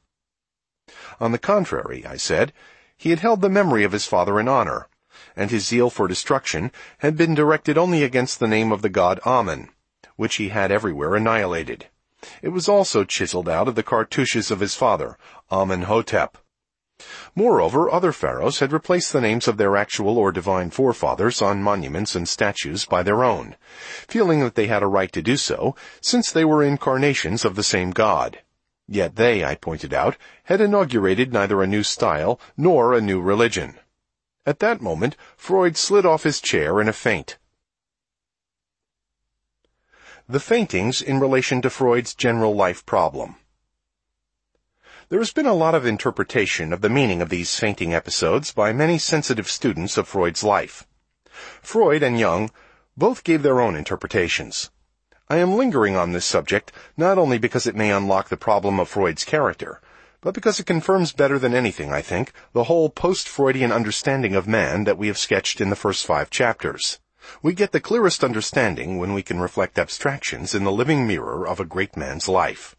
On the contrary, I said, he had held the memory of his father in honor, and his zeal for destruction had been directed only against the name of the god Amen, which he had everywhere annihilated. It was also chiseled out of the cartouches of his father, Amenhotep. Moreover, other pharaohs had replaced the names of their actual or divine forefathers on monuments and statues by their own, feeling that they had a right to do so, since they were incarnations of the same god. Yet they, I pointed out, had inaugurated neither a new style nor a new religion. At that moment, Freud slid off his chair in a faint. The faintings in relation to Freud's general life problem. There has been a lot of interpretation of the meaning of these fainting episodes by many sensitive students of Freud's life. Freud and Jung both gave their own interpretations. I am lingering on this subject not only because it may unlock the problem of Freud's character, but because it confirms better than anything, I think, the whole post-Freudian understanding of man that we have sketched in the first five chapters. We get the clearest understanding when we can reflect abstractions in the living mirror of a great man's life.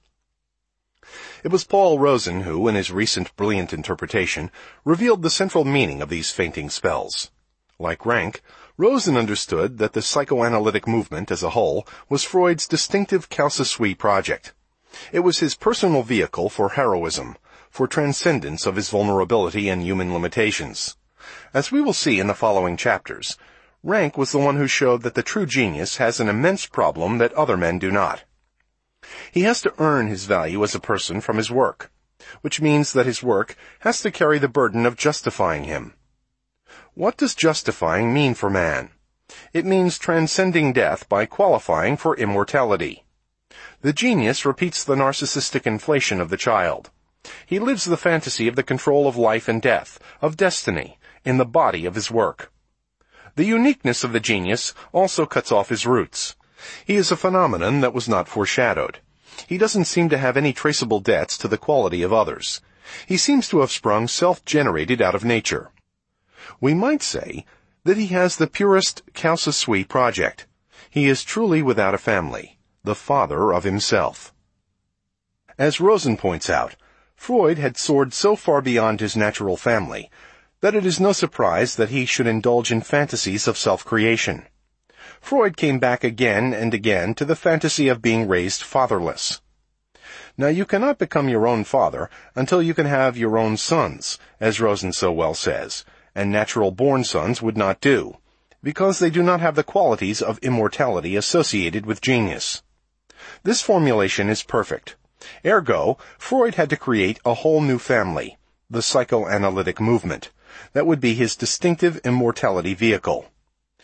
It was Paul Rosen who, in his recent brilliant interpretation, revealed the central meaning of these fainting spells. Like Rank, Rosen understood that the psychoanalytic movement as a whole was Freud's distinctive causa sui project. It was his personal vehicle for heroism, for transcendence of his vulnerability and human limitations. As we will see in the following chapters, Rank was the one who showed that the true genius has an immense problem that other men do not. He has to earn his value as a person from his work, which means that his work has to carry the burden of justifying him. What does justifying mean for man? It means transcending death by qualifying for immortality. The genius repeats the narcissistic inflation of the child. He lives the fantasy of the control of life and death, of destiny, in the body of his work. The uniqueness of the genius also cuts off his roots. He is a phenomenon that was not foreshadowed. He doesn't seem to have any traceable debts to the quality of others. He seems to have sprung self-generated out of nature. We might say that he has the purest causa sui project. He is truly without a family, the father of himself. As Rosen points out, Freud had soared so far beyond his natural family that it is no surprise that he should indulge in fantasies of self-creation. Freud came back again and again to the fantasy of being raised fatherless. Now, you cannot become your own father until you can have your own sons, as Rosen so well says, and natural-born sons would not do, because they do not have the qualities of immortality associated with genius. This formulation is perfect. Ergo, Freud had to create a whole new family, the psychoanalytic movement, that would be his distinctive immortality vehicle.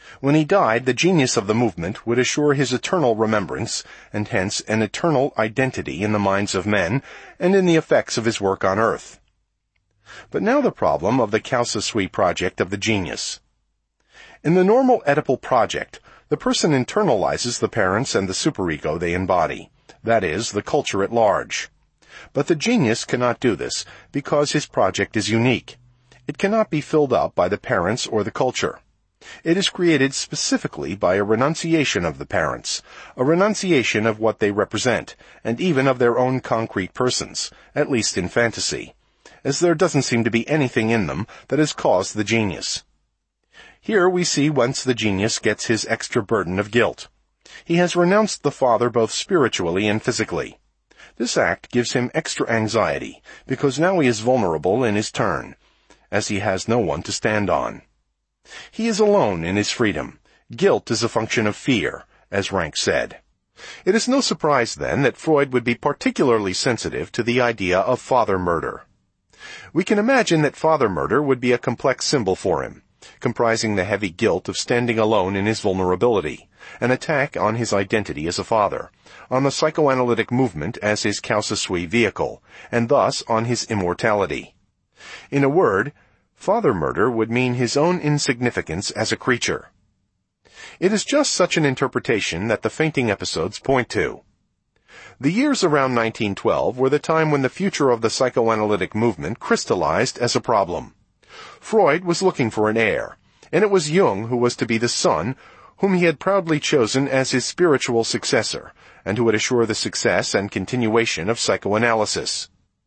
When he died, the genius of the movement would assure his eternal remembrance, and hence an eternal identity in the minds of men and in the effects of his work on earth. But now the problem of the causa sui project of the genius. In the normal Oedipal project, the person internalizes the parents and the superego they embody, that is, the culture at large. But the genius cannot do this, because his project is unique. It cannot be filled up by the parents or the culture. It is created specifically by a renunciation of the parents, a renunciation of what they represent, and even of their own concrete persons, at least in fantasy, as there doesn't seem to be anything in them that has caused the genius. Here we see whence the genius gets his extra burden of guilt. He has renounced the father both spiritually and physically. This act gives him extra anxiety, because now he is vulnerable in his turn, as he has no one to stand on. He is alone in his freedom. Guilt is a function of fear, as Rank said. It is no surprise, then, that Freud would be particularly sensitive to the idea of father murder. We can imagine that father murder would be a complex symbol for him, comprising the heavy guilt of standing alone in his vulnerability, an attack on his identity as a father, on the psychoanalytic movement as his causa sui vehicle, and thus on his immortality. In a word, father murder would mean his own insignificance as a creature. It is just such an interpretation that the fainting episodes point to. The years around nineteen twelve were the time when the future of the psychoanalytic movement crystallized as a problem. Freud was looking for an heir, and it was Jung who was to be the son whom he had proudly chosen as his spiritual successor, and who would assure the success and continuation of psychoanalysis.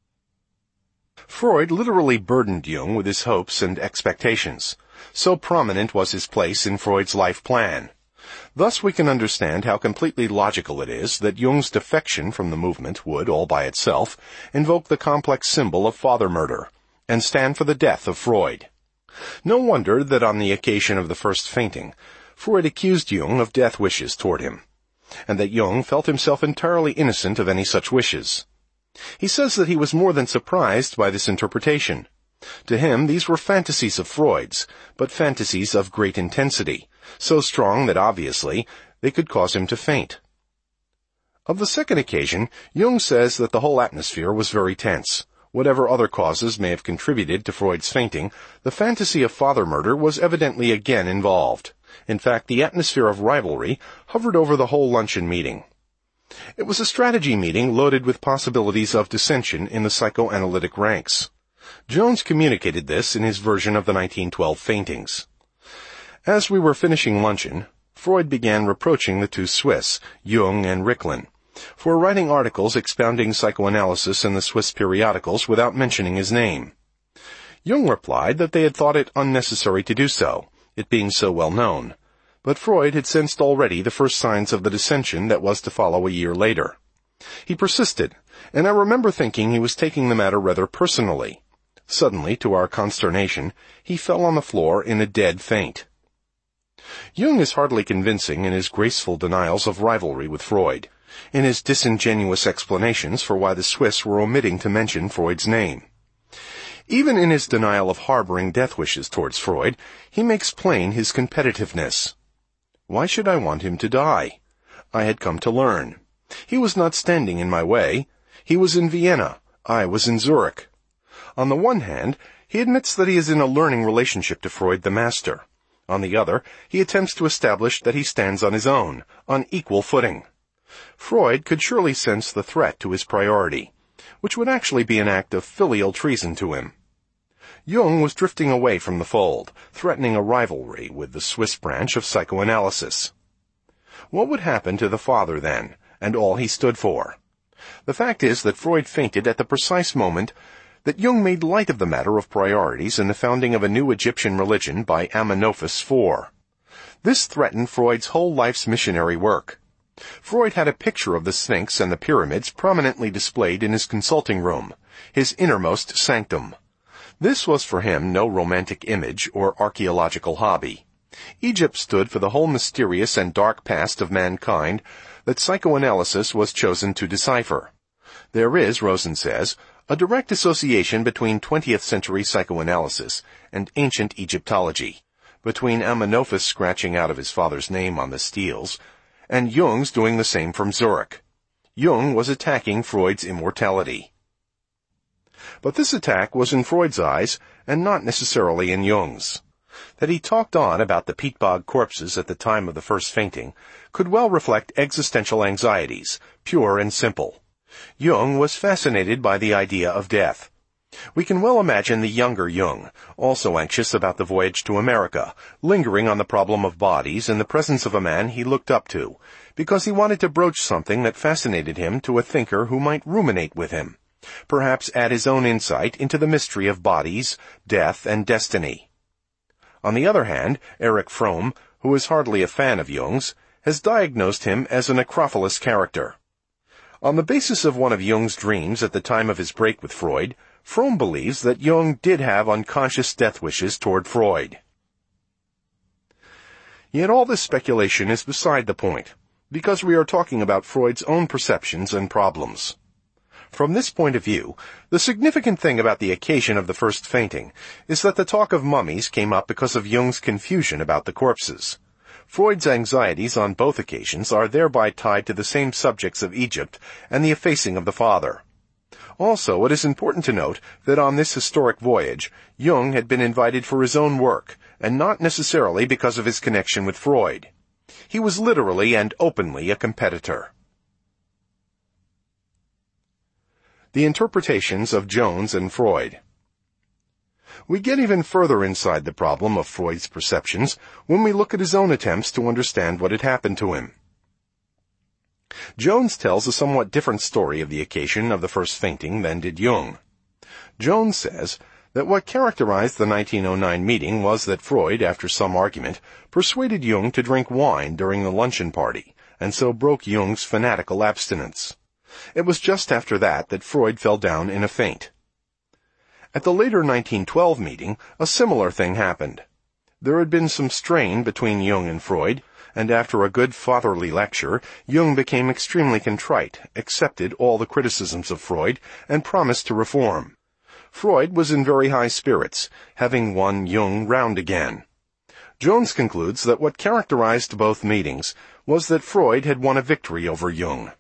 Freud literally burdened Jung with his hopes and expectations. So prominent was his place in Freud's life plan. Thus we can understand how completely logical it is that Jung's defection from the movement would, all by itself, invoke the complex symbol of father murder, and stand for the death of Freud. No wonder that on the occasion of the first fainting, Freud accused Jung of death wishes toward him, and that Jung felt himself entirely innocent of any such wishes. He says that he was more than surprised by this interpretation. To him, these were fantasies of Freud's, but fantasies of great intensity, so strong that obviously they could cause him to faint. Of the second occasion, Jung says that the whole atmosphere was very tense. Whatever other causes may have contributed to Freud's fainting, the fantasy of father murder was evidently again involved. In fact, the atmosphere of rivalry hovered over the whole luncheon meeting. It was a strategy meeting loaded with possibilities of dissension in the psychoanalytic ranks. Jones communicated this in his version of the nineteen twelve faintings. As we were finishing luncheon, Freud began reproaching the two Swiss, Jung and Ricklin, for writing articles expounding psychoanalysis in the Swiss periodicals without mentioning his name. Jung replied that they had thought it unnecessary to do so, it being so well known, but Freud had sensed already the first signs of the dissension that was to follow a year later. He persisted, and I remember thinking he was taking the matter rather personally. Suddenly, to our consternation, he fell on the floor in a dead faint. Jung is hardly convincing in his graceful denials of rivalry with Freud, in his disingenuous explanations for why the Swiss were omitting to mention Freud's name. Even in his denial of harboring death wishes towards Freud, he makes plain his competitiveness. Why should I want him to die? I had come to learn. He was not standing in my way. He was in Vienna. I was in Zurich. On the one hand, he admits that he is in a learning relationship to Freud the master. On the other, he attempts to establish that he stands on his own, on equal footing. Freud could surely sense the threat to his priority, which would actually be an act of filial treason to him. Jung was drifting away from the fold, threatening a rivalry with the Swiss branch of psychoanalysis. What would happen to the father then, and all he stood for? The fact is that Freud fainted at the precise moment that Jung made light of the matter of priorities in the founding of a new Egyptian religion by Amenophis the fourth. This threatened Freud's whole life's missionary work. Freud had a picture of the Sphinx and the pyramids prominently displayed in his consulting room, his innermost sanctum. This was for him no romantic image or archaeological hobby. Egypt stood for the whole mysterious and dark past of mankind that psychoanalysis was chosen to decipher. There is, Rosen says, a direct association between twentieth century psychoanalysis and ancient Egyptology. between Amenophis scratching out of his father's name on the steels, and Jung's doing the same from Zurich. Jung was attacking Freud's immortality. But this attack was in Freud's eyes, and not necessarily in Jung's. That he talked on about the peat bog corpses at the time of the first fainting could well reflect existential anxieties, pure and simple. Jung was fascinated by the idea of death. We can well imagine the younger Jung, also anxious about the voyage to America, lingering on the problem of bodies in the presence of a man he looked up to, because he wanted to broach something that fascinated him to a thinker who might ruminate with him, perhaps add his own insight into the mystery of bodies, death, and destiny. On the other hand, Erich Fromm, who is hardly a fan of Jung's, has diagnosed him as an Acropolis character. On the basis of one of Jung's dreams at the time of his break with Freud, Fromm believes that Jung did have unconscious death wishes toward Freud. Yet all this speculation is beside the point, because we are talking about Freud's own perceptions and problems. From this point of view, the significant thing about the occasion of the first fainting is that the talk of mummies came up because of Jung's confusion about the corpses. Freud's anxieties on both occasions are thereby tied to the same subjects of Egypt and the effacing of the father. Also, it is important to note that on this historic voyage, Jung had been invited for his own work, and not necessarily because of his connection with Freud. He was literally and openly a competitor. The interpretations of Jones and Freud. We get even further inside the problem of Freud's perceptions when we look at his own attempts to understand what had happened to him. Jones tells a somewhat different story of the occasion of the first fainting than did Jung. Jones says that what characterized the nineteen oh nine meeting was that Freud, after some argument, persuaded Jung to drink wine during the luncheon party, and so broke Jung's fanatical abstinence. It was just after that that Freud fell down in a faint. At the later nineteen twelve meeting, a similar thing happened. There had been some strain between Jung and Freud, and after a good fatherly lecture, Jung became extremely contrite, accepted all the criticisms of Freud, and promised to reform. Freud was in very high spirits, having won Jung round again. Jones concludes that what characterized both meetings was that Freud had won a victory over Jung.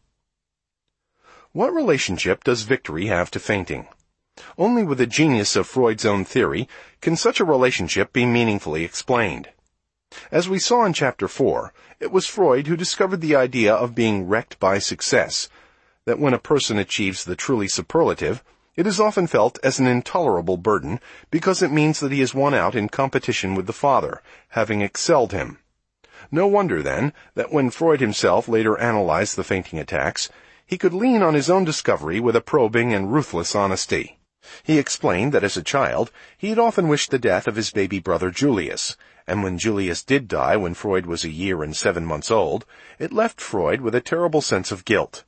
What relationship does victory have to fainting? Only with the genius of Freud's own theory can such a relationship be meaningfully explained. As we saw in Chapter four, it was Freud who discovered the idea of being wrecked by success, that when a person achieves the truly superlative, it is often felt as an intolerable burden because it means that he has won out in competition with the father, having excelled him. No wonder, then, that when Freud himself later analyzed the fainting attacks, he could lean on his own discovery with a probing and ruthless honesty. He explained that as a child, he had often wished the death of his baby brother Julius, and when Julius did die when Freud was a year and seven months old, it left Freud with a terrible sense of guilt.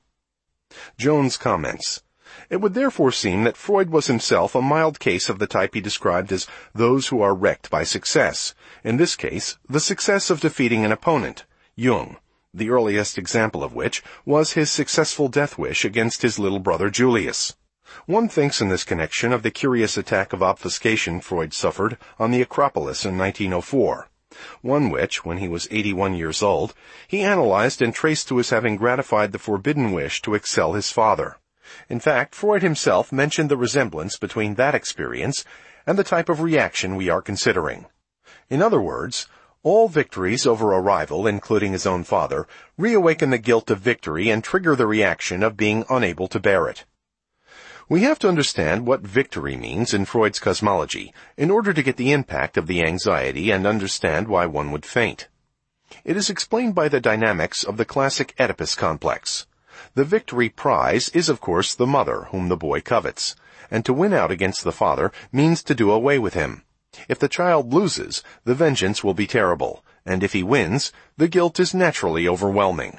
Jones comments, "It would therefore seem that Freud was himself a mild case of the type he described as those who are wrecked by success, in this case, the success of defeating an opponent, Jung, the earliest example of which was his successful death wish against his little brother Julius." One thinks in this connection of the curious attack of obfuscation Freud suffered on the Acropolis in nineteen oh four, one which, when he was eighty-one years old, he analyzed and traced to his having gratified the forbidden wish to excel his father. In fact, Freud himself mentioned the resemblance between that experience and the type of reaction we are considering. In other words, all victories over a rival, including his own father, reawaken the guilt of victory and trigger the reaction of being unable to bear it. We have to understand what victory means in Freud's cosmology in order to get the impact of the anxiety and understand why one would faint. It is explained by the dynamics of the classic Oedipus complex. The victory prize is, of course, the mother whom the boy covets, and to win out against the father means to do away with him. If the child loses, the vengeance will be terrible, and if he wins, the guilt is naturally overwhelming.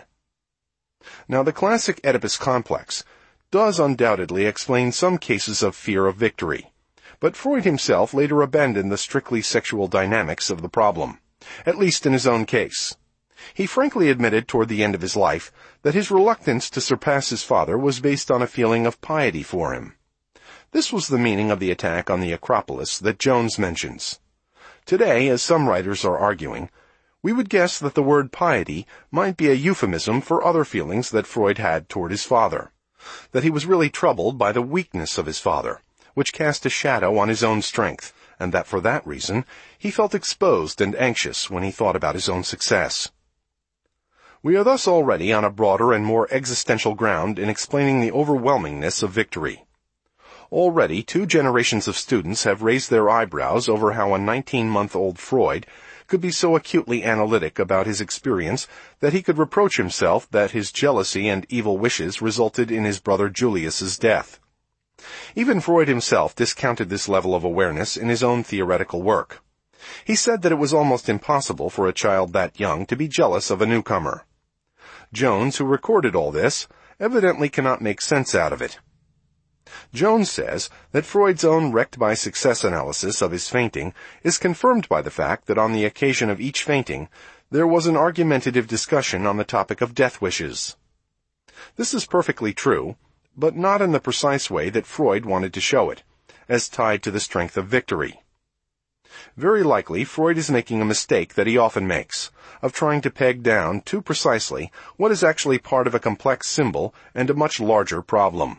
Now, the classic Oedipus complex does undoubtedly explain some cases of fear of victory, but Freud himself later abandoned the strictly sexual dynamics of the problem, at least in his own case. He frankly admitted toward the end of his life that his reluctance to surpass his father was based on a feeling of piety for him. This was the meaning of the attack on the Acropolis that Jones mentions. Today, as some writers are arguing, we would guess that the word piety might be a euphemism for other feelings that Freud had toward his father, that he was really troubled by the weakness of his father, which cast a shadow on his own strength, and that for that reason he felt exposed and anxious when he thought about his own success. We are thus already on a broader and more existential ground in explaining the overwhelmingness of victory. Already two generations of students have raised their eyebrows over how a nineteen-month-old Freud could be so acutely analytic about his experience that he could reproach himself that his jealousy and evil wishes resulted in his brother Julius's death. Even Freud himself discounted this level of awareness in his own theoretical work. He said that it was almost impossible for a child that young to be jealous of a newcomer. Jones, who recorded all this, evidently cannot make sense out of it. Jones says that Freud's own wrecked-by-success analysis of his fainting is confirmed by the fact that on the occasion of each fainting, there was an argumentative discussion on the topic of death wishes. This is perfectly true, but not in the precise way that Freud wanted to show it, as tied to the strength of victory. Very likely, Freud is making a mistake that he often makes, of trying to peg down too precisely what is actually part of a complex symbol and a much larger problem.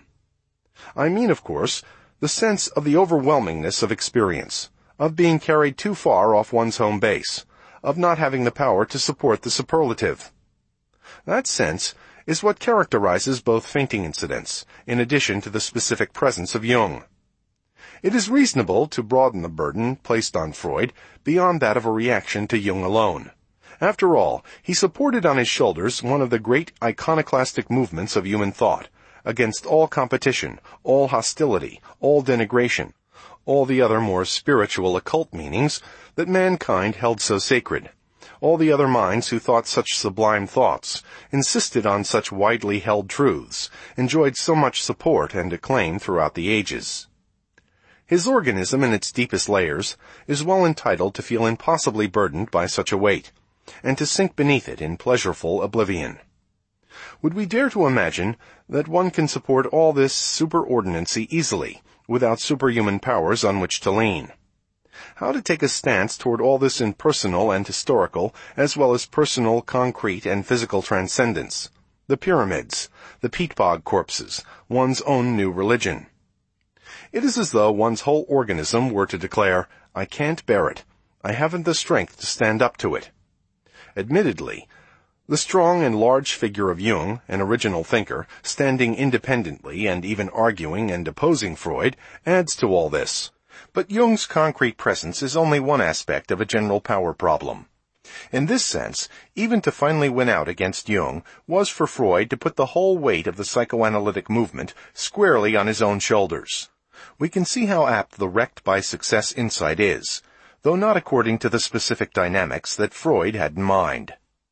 I mean, of course, the sense of the overwhelmingness of experience, of being carried too far off one's home base, of not having the power to support the superlative. That sense is what characterizes both fainting incidents, in addition to the specific presence of Jung. It is reasonable to broaden the burden placed on Freud beyond that of a reaction to Jung alone. After all, he supported on his shoulders one of the great iconoclastic movements of human thought, against all competition, all hostility, all denigration, all the other more spiritual occult meanings that mankind held so sacred, all the other minds who thought such sublime thoughts, insisted on such widely held truths, enjoyed so much support and acclaim throughout the ages. His organism in its deepest layers is well entitled to feel impossibly burdened by such a weight, and to sink beneath it in pleasureful oblivion. Would we dare to imagine that one can support all this superordinancy easily, without superhuman powers on which to lean? How to take a stance toward all this impersonal and historical, as well as personal, concrete, and physical transcendence? The pyramids, the peat bog corpses, one's own new religion. It is as though one's whole organism were to declare, "I can't bear it. I haven't the strength to stand up to it." Admittedly, the strong and large figure of Jung, an original thinker, standing independently and even arguing and opposing Freud, adds to all this. But Jung's concrete presence is only one aspect of a general power problem. In this sense, even to finally win out against Jung was for Freud to put the whole weight of the psychoanalytic movement squarely on his own shoulders. We can see how apt the wrecked-by-success insight is, though not according to the specific dynamics that Freud had in mind.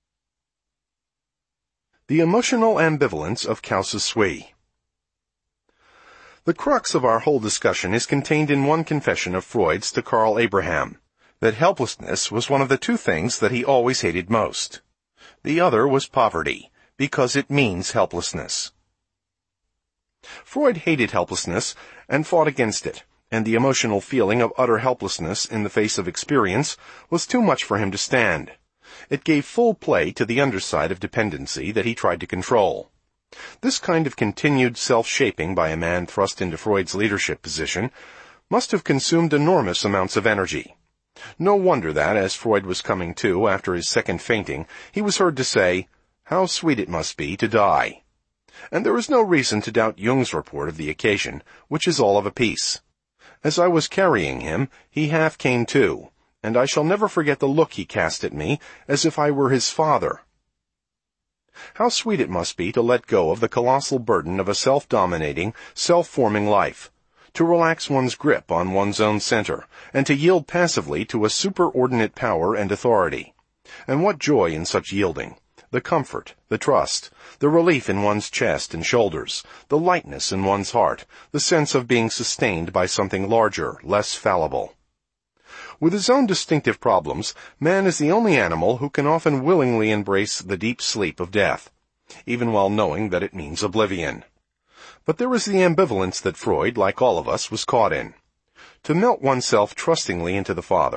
The emotional ambivalence of Causesui. The crux of our whole discussion is contained in one confession of Freud's to Karl Abraham, that helplessness was one of the two things that he always hated most. The other was poverty, because it means helplessness. Freud hated helplessness and fought against it, and the emotional feeling of utter helplessness in the face of experience was too much for him to stand. It gave full play to the underside of dependency that he tried to control. This kind of continued self-shaping by a man thrust into Freud's leadership position must have consumed enormous amounts of energy. No wonder that, as Freud was coming to after his second fainting, he was heard to say, "How sweet it must be to die." And there is no reason to doubt Jung's report of the occasion, which is all of a piece. As I was carrying him, he half came to, and I shall never forget the look he cast at me, as if I were his father. How sweet it must be to let go of the colossal burden of a self-dominating, self-forming life, to relax one's grip on one's own center, and to yield passively to a superordinate power and authority. And what joy in such yielding! The comfort, the trust, the relief in one's chest and shoulders, the lightness in one's heart, the sense of being sustained by something larger, less fallible. With his own distinctive problems, man is the only animal who can often willingly embrace the deep sleep of death, even while knowing that it means oblivion. But there is the ambivalence that Freud, like all of us, was caught in. To melt oneself trustingly into the Father,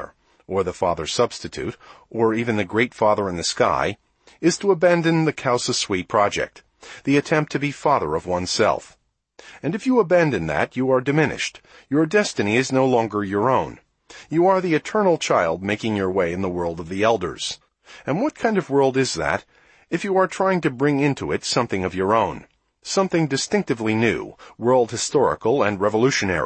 or the Father Substitute, or even the Great Father in the sky, is to abandon the Kausa-Sui project, the attempt to be father of oneself. And if you abandon that, you are diminished. Your destiny is no longer your own. You are the eternal child making your way in the world of the elders. And what kind of world is that, if you are trying to bring into it something of your own, something distinctively new, world historical and revolutionary?